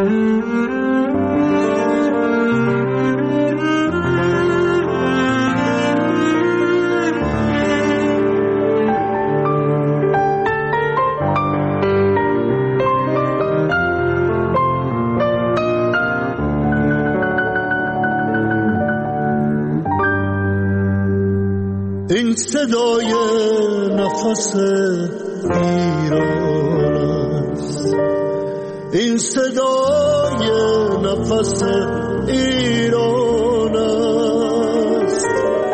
این صدای نفس ایران است، این صدای نفس ایران است.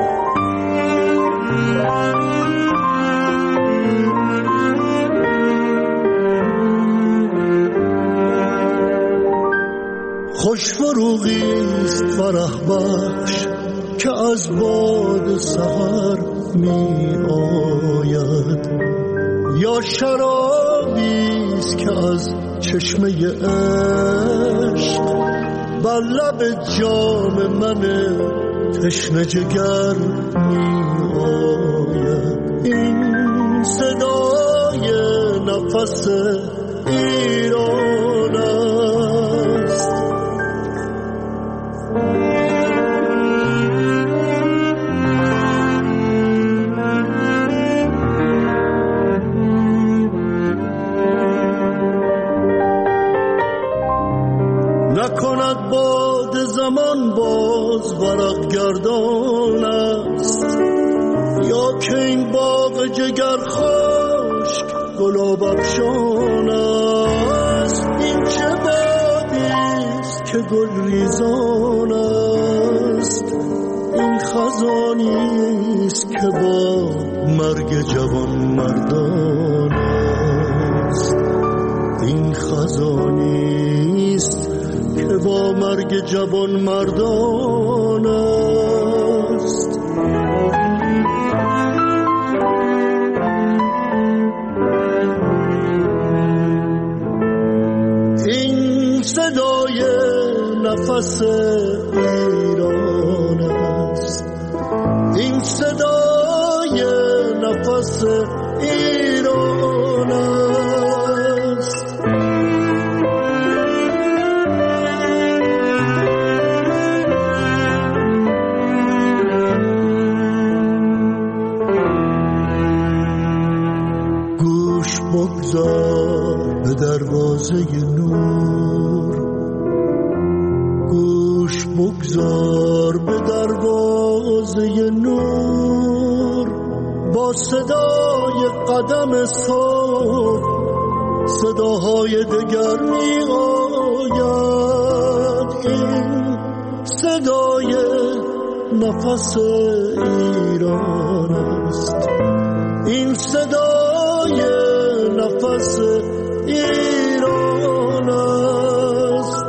خوش فروغی است فرح بخش که از باد سحر می آید، یا شرابی است که از چشمه عشق بر لب جام من تشنه جگر می آید. این صدای نفس ایران است. نکند باد زمان باز ورق گردان است، یا که این باغ جگر خشک گلاب افشان است. این چه بادی است که گل ریزان است، این خزانی است که با مرگ جوان مردان است. این خزانی است که با مرگ جوان مردان است. این صدای نفس ایران است، این صدای نفس ایران است. گوش بگذار به دروازه نور، گوش بگذار به دروازه نور. با صدای قدم صبح صداهای دگر می آید. این صدای نفس ایران است، این صدای نفس ایران است.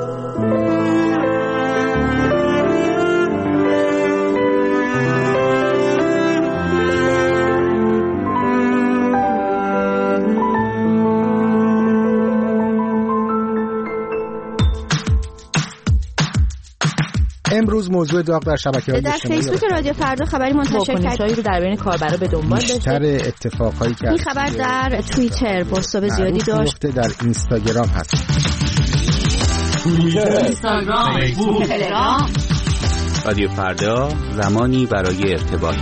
امروز موضوع داغ در شبکه‌های اجتماعی در فیسبوک رادیو فردا خبری منتشر کرد رو در بین کاربرا به دنبال داشته. بیشتر اتفاقایی که این خبر در توییتر پست‌های زیادی داشت. در اینستاگرام هست. توییتر، اینستاگرام، فیسبوک، تلگرام. رادیو فردا، زمانی برای ارتباط.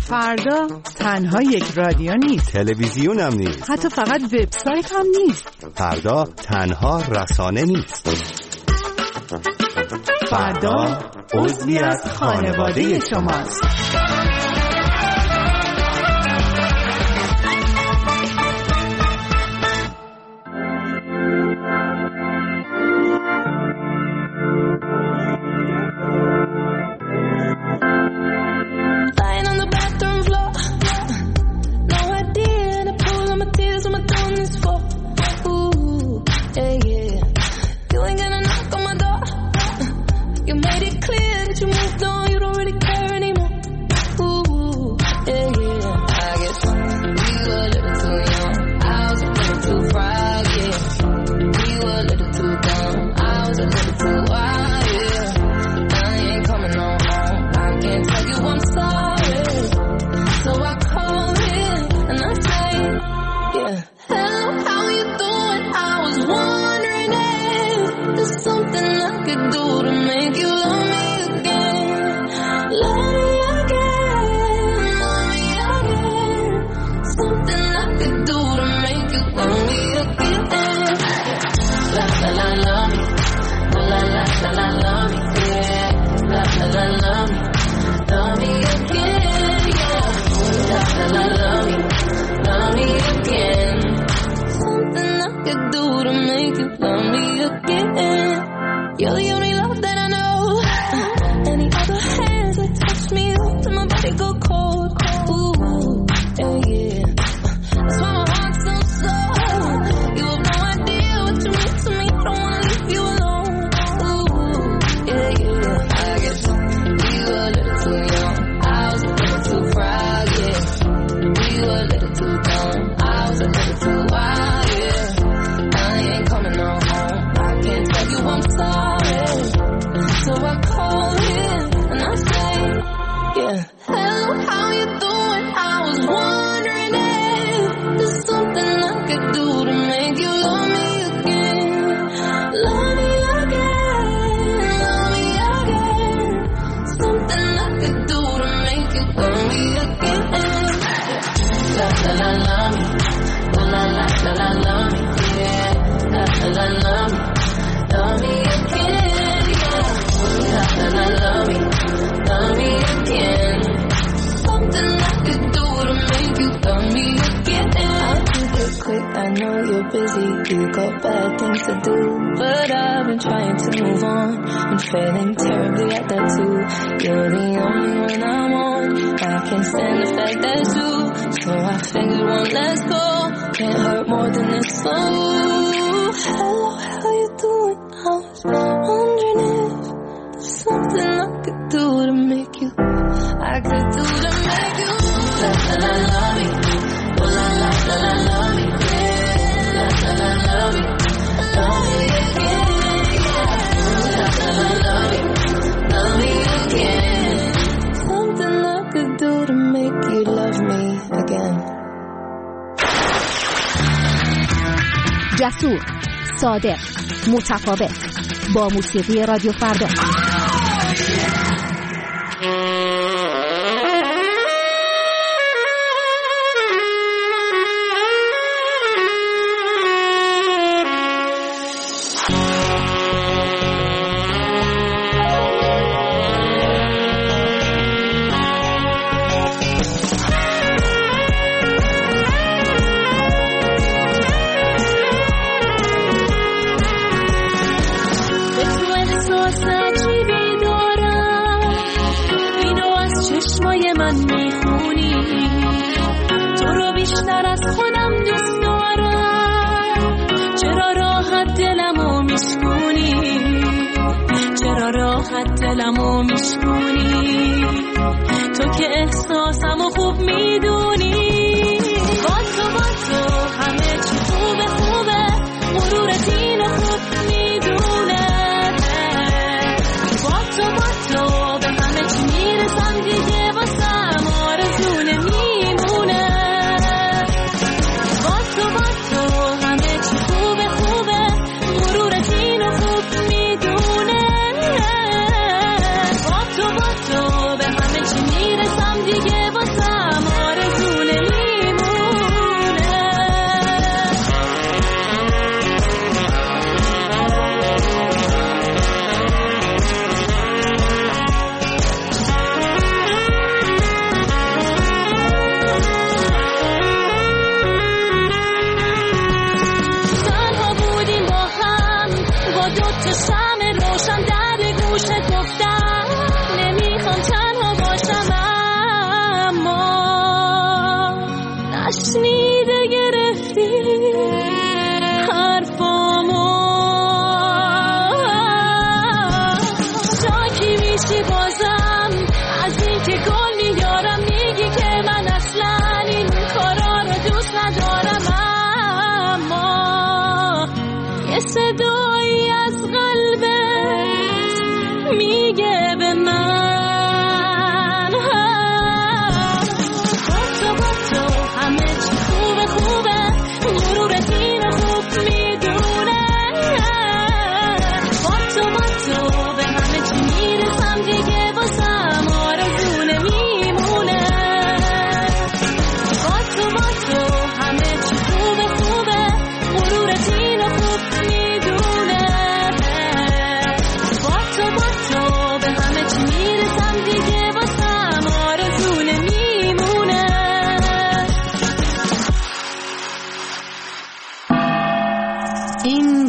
فردا تنها یک رادیو نیست، تلویزیون هم نیست، حتی فقط وبسایت هم نیست. فردا تنها رسانه نیست. فردا عضوی از خانواده شماست. جسور، صادق، متفاوت، با موسیقی رادیو فردا. دلمو میشکونی تو که احساسمو خوب میدونی با تو همه چی خوبه غرورت اینو خوب میدونه با تو به همه چی میرسم دیگه واسم آرزو نمیمونه با تو همه چی خوبه غرورت اینو خوب میدونه با تو به همه چی میرسم دیگه واسم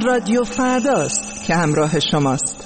رادیو فرداست که همراه شماست.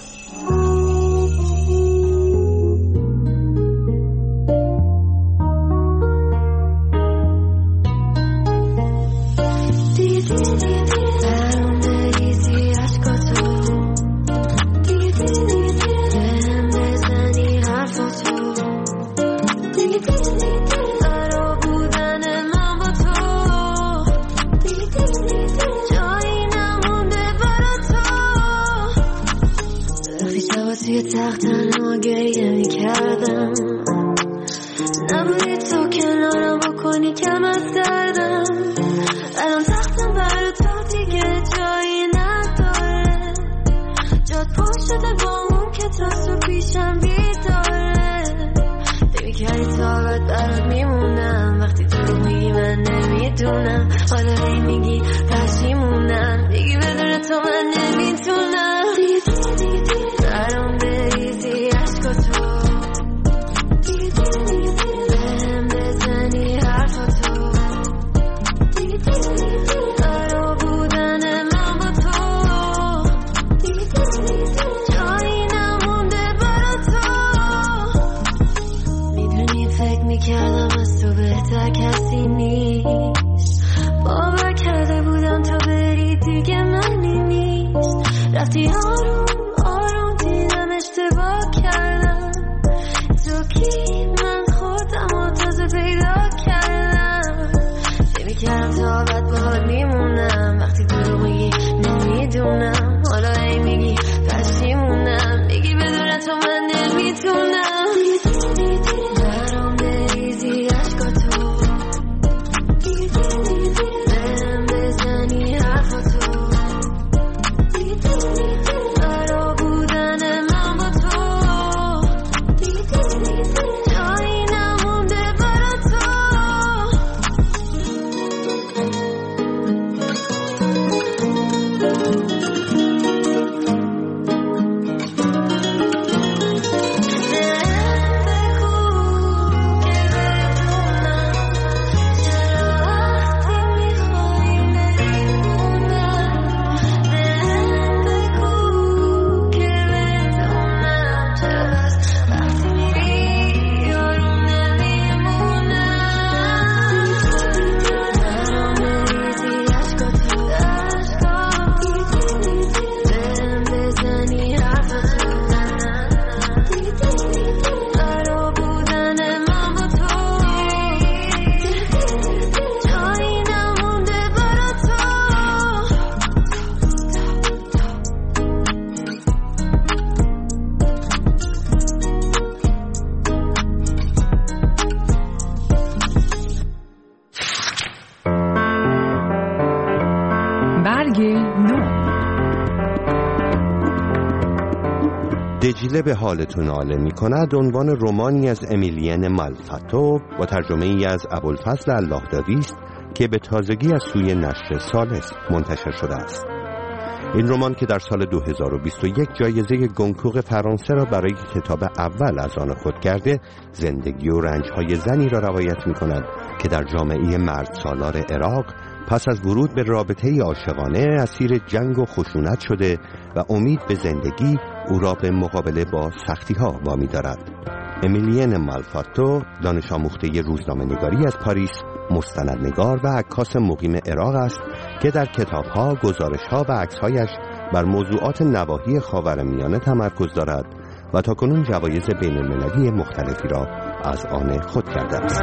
دجله به حالتون ناله می کند عنوان رمانی از امیلین مالفاتو با ترجمه ای از ابوالفضل اللهدادی است که به تازگی از سوی نشر سالس منتشر شده است. این رمان که در سال 2021 جایزه گونکوغ فرانسه را برای کتاب اول از آن خود کرده، زندگی و رنج‌های زنی را روایت می کند که در جامعه مرد سالار عراق پس از ورود به رابطه عاشقانه اسیر جنگ و خشونت شده و امید به زندگی او را به مقابله با سختی‌ها وامی دارد. امیلین مالفاتو دانش آموخته روزنامه‌نگاری از پاریس، مستندنگار و عکاس مقیم عراق است که در کتاب‌ها، گزارش‌ها و عکس‌هایش بر موضوعات نواحی خاورمیانه تمرکز دارد و تاکنون جوایز بین‌المللی مختلفی را از آن خود کرده است.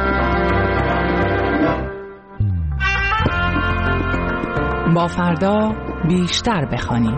با فردا بیشتر بخوانیم.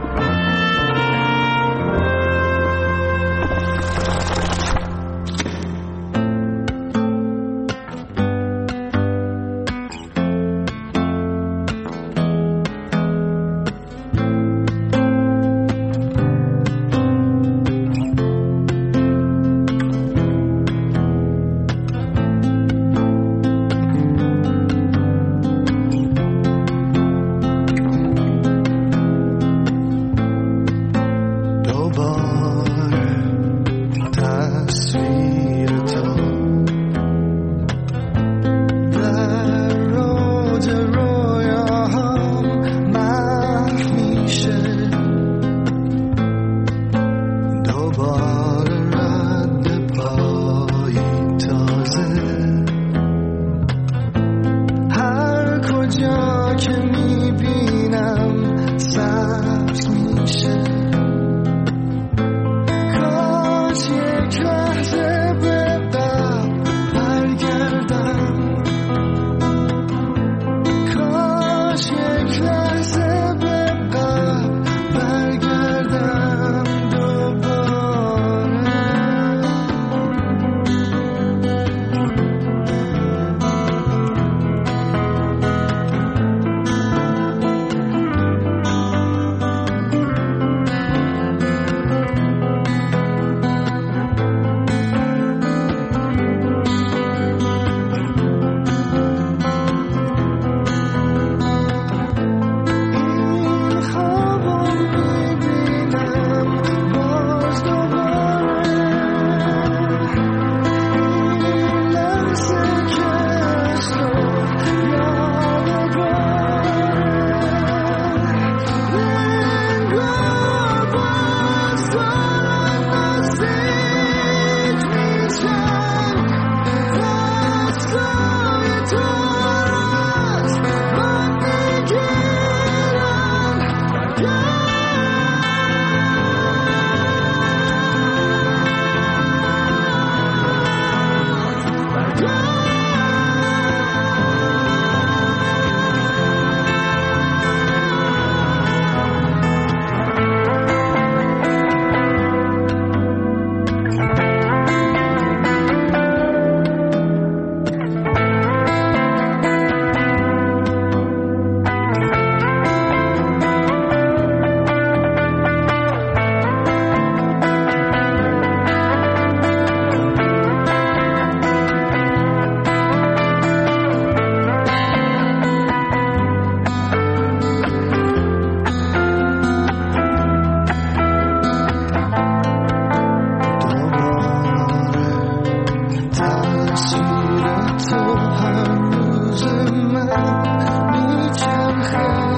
هر روز من میچرخه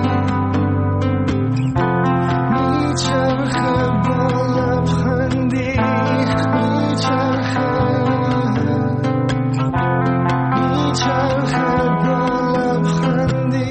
با لبخندی میچرخه با لبخندی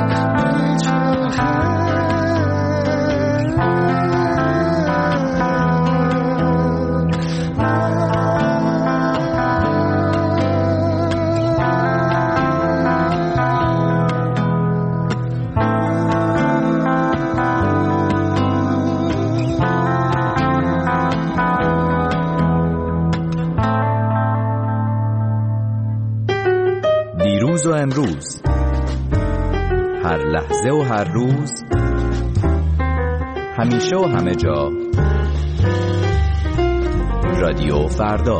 دیروز و امروز، هر لحظه و هر روز، همیشه و همه جا، رادیو فردا.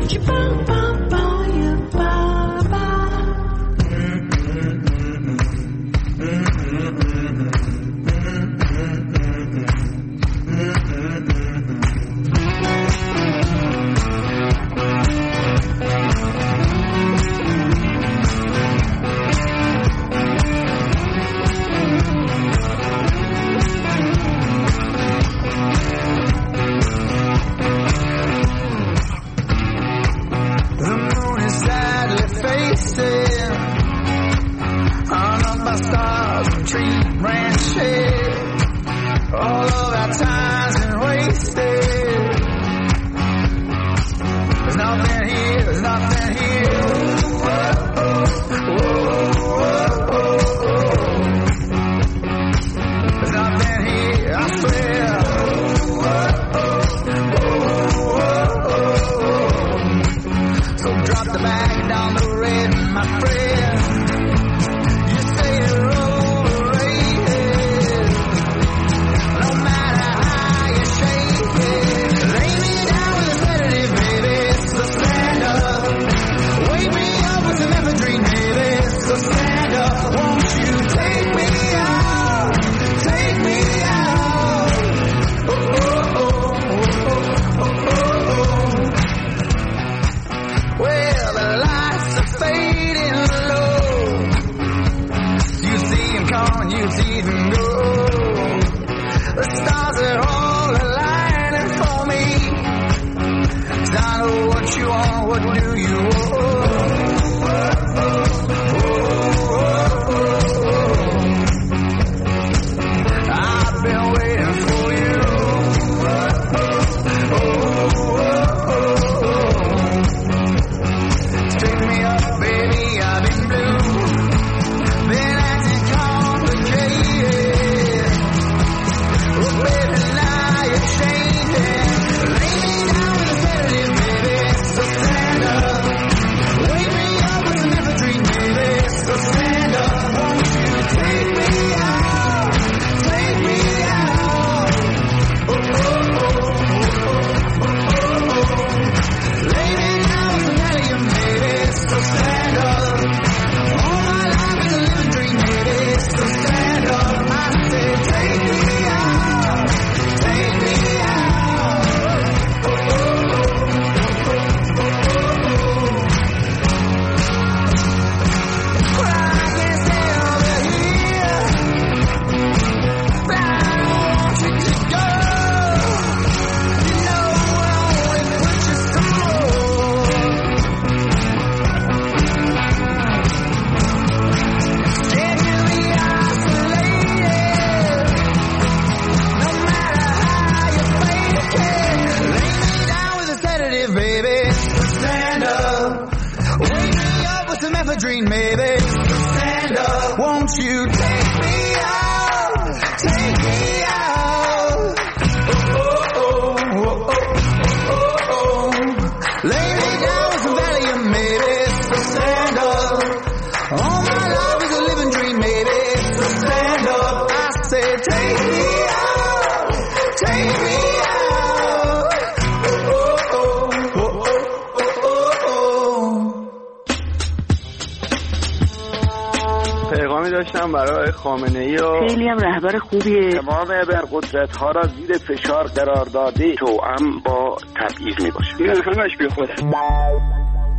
برای خامنه‌ای و خیلی هم رهبر خوبیه. تمام ابرقدرت‌ها را زیر فشار قرار داده توأم با تبعیض می‌باشه. این همش بی خوده.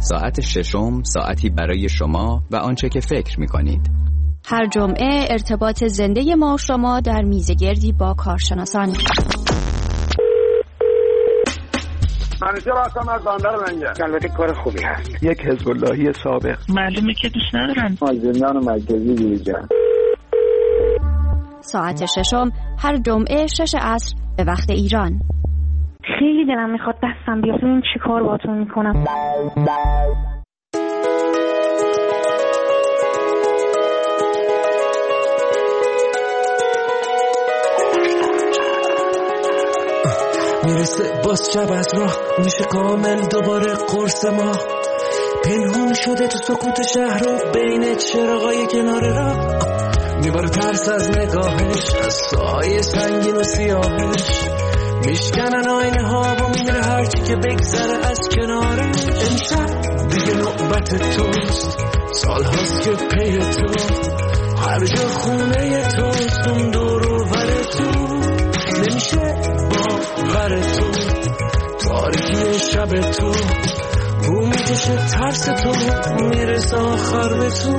ساعت ششم ساعتی برای شما و آنچه که فکر می‌کنید. هر جمعه ارتباط زنده ما و شما در میزگردی با کارشناسان. منیجر هستم از بندر لنگر. البته کار خوبی هست. یک حزب اللهی سابق. معلومه که دوست ندارن. از زندان مرکزی دیجا. ساعت ششم هر جمعه 6 عصر به وقت ایران. خیلی دلم میخواد دستم بیاد ببینم چی کار باهاتون میکنم. میرسه باز شب از راه میشه کامل دوباره قرص ما. پنهون شده تو سکوت شهر و بین چراغای کنار راه. میباره ترس از نگاهش، از سایه سنگین و سیاهش. میشکنن آینه ها و میره هرچی که بگذره از کنارش. امشب دیگه نوبت توست، سال هاست که پی تو. هر جا خونه توست، اون دور و ور تو. نمیشه باور تو، تاریکی شب تو. رو میکشه ترس تو، میرسه آخر به تو.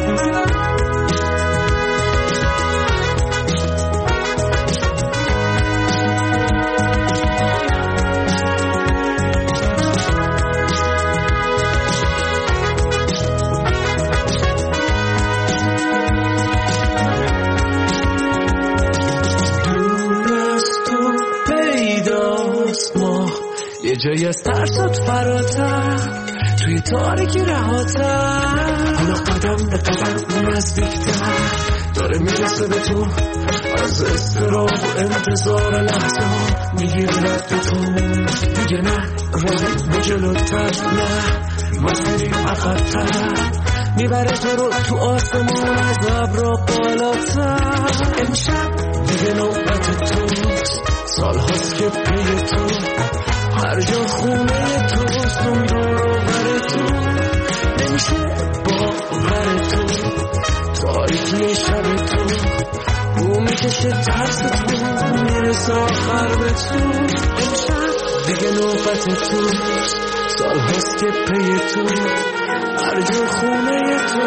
یه جایی از ترسات فراتر، توی تاریکی رهاتر. حالا قدم به قدم نزدیکتر داره میرسه به تو. از استراب و انتظار لحظه ها میگیره رد تو. میگه نه راه به جلوتر، نه مسیری عقبتر. میبره تو رو تو آسمون از ابرا بالاتر. امشب دیگه نوبت توست، سال هاست که پی تو. هر جا خونه توست، اون دور و بر تو. نمیشه باور تو، تاریکی شب تو. رو میکشه ترس تو، میرسه آخر به تو. امشب دیگه نوبت توست، سال هاست که پی تو. هر جا خونه تو،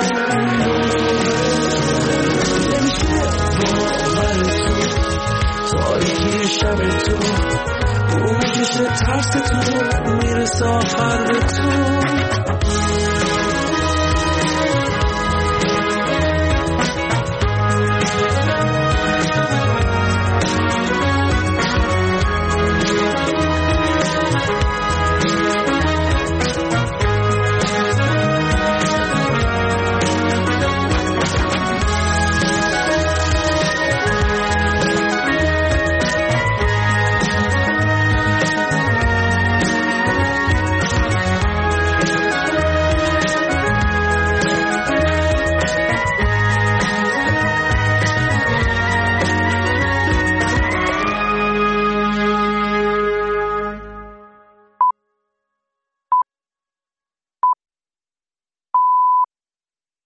نمیشه باور تو، تاریکی شب تو. رو میکشه ترس تو، میرسه آخر به تو.